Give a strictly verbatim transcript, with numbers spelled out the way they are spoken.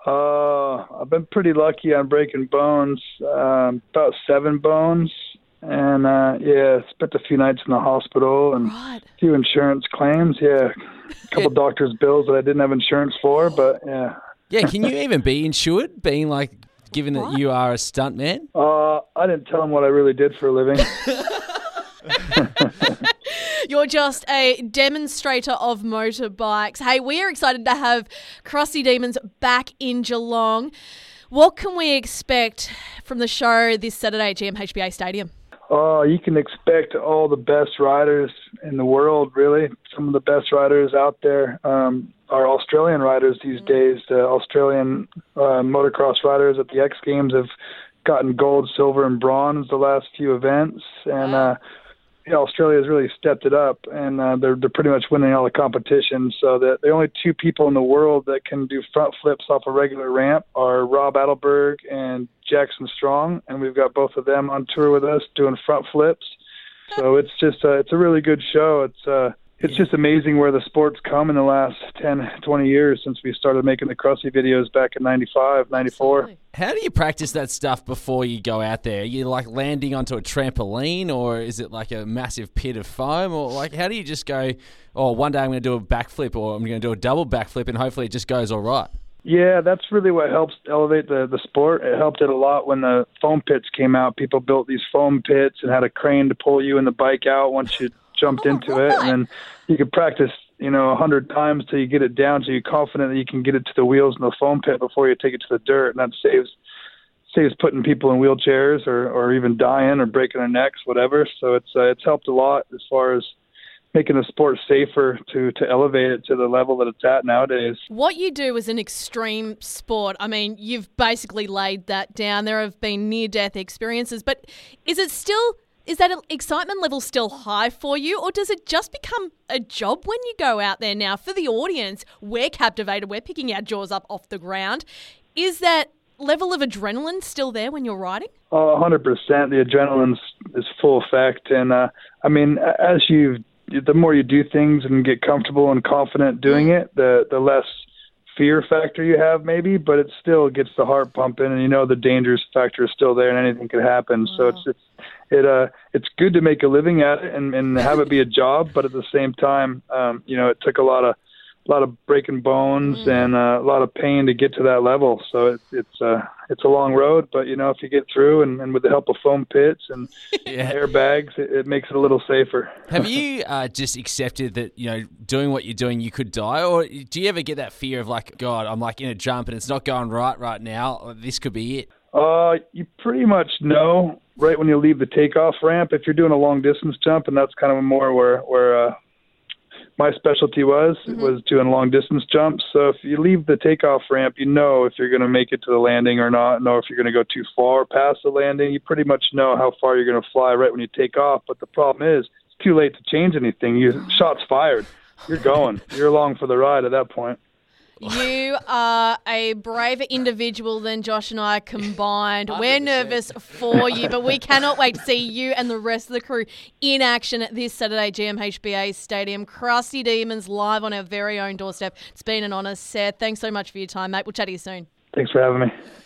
Uh, I've been pretty lucky on breaking bones, um, about seven bones. And, uh, yeah, spent a few nights in the hospital and Right. a few insurance claims. Yeah, a couple doctor's bills that I didn't have insurance for, but, yeah. Yeah, can you even be insured, being like, given that What? you are a stuntman? Uh, I didn't tell them what I really did for a living. You're just a demonstrator of motorbikes. Hey, we are excited to have Crusty Demons back in Geelong. What can we expect from the show this Saturday at G M H B A Stadium? Oh, you can expect all the best riders in the world, really. Some of the best riders out there um, are Australian riders these days. The Australian uh, motocross riders at the X Games have gotten gold, silver, and bronze the last few events. And uh, yeah, Australia has really stepped it up, and uh, they're they're pretty much winning all the competitions. So the, the only two people in the world that can do front flips off a regular ramp are Rob Adelberg and Jackson Strong, and we've got both of them on tour with us doing front flips. So it's just uh, it's a really good show. It's uh, it's just amazing where the sport's come in the last ten, twenty years since we started making the Crusty videos back in ninety-five, ninety-four. Absolutely. How do you practice that stuff before you go out there? Are you like landing onto a trampoline, or is it like a massive pit of foam? Or like, how do you just go, oh, one day I'm going to do a backflip, or I'm going to do a double backflip, and hopefully it just goes all right? Yeah, that's really what helps elevate the, the sport. It helped it a lot when the foam pits came out. People built these foam pits and had a crane to pull you and the bike out once you jumped Oh, into it. And then you could practice, you know, a hundred times till you get it down so you're confident that you can get it to the wheels in the foam pit before you take it to the dirt. And that saves saves putting people in wheelchairs or, or even dying or breaking their necks, whatever. So it's uh, it's helped a lot as far as making the sport safer to, to elevate it to the level that it's at nowadays. What you do is an extreme sport. I mean, you've basically laid that down. There have been near-death experiences, but is it still, is that excitement level still high for you, or does it just become a job when you go out there now? For the audience, we're captivated. We're picking our jaws up off the ground. Is that level of adrenaline still there when you're riding? Oh, one hundred percent. The adrenaline is full effect. And, uh, I mean, as you've the more you do things and get comfortable and confident doing it, the the less fear factor you have maybe, but it still gets the heart pumping, and you know the dangerous factor is still there and anything could happen. So it's it's it uh it's good to make a living at it and, and have it be a job, but at the same time, um, you know, it took a lot of a lot of breaking bones mm. and uh, a lot of pain to get to that level. So it's it's uh it's a long road, but you know, if you get through and, and with the help of foam pits and yeah. airbags, it, it makes it a little safer. Have you uh, just accepted that, you know, doing what you're doing, you could die? Or do you ever get that fear of like, God, I'm like in a jump and it's not going right right now. This could be it. Uh, you pretty much know right when you leave the takeoff ramp, if you're doing a long distance jump, and that's kind of more where, where, uh, my specialty was, mm-hmm. was doing long distance jumps. So if you leave the takeoff ramp, you know if you're going to make it to the landing or not, know if you're going to go too far past the landing. You pretty much know how far you're going to fly right when you take off. But the problem is it's too late to change anything. You shots fired. You're going. You're along for the ride at that point. You are a braver individual than Josh and I combined. one hundred percent. We're nervous for you, but we cannot wait to see you and the rest of the crew in action at this Saturday G M H B A Stadium. Crusty Demons live on our very own doorstep. It's been an honour, Seth. Thanks so much for your time, mate. We'll chat to you soon. Thanks for having me.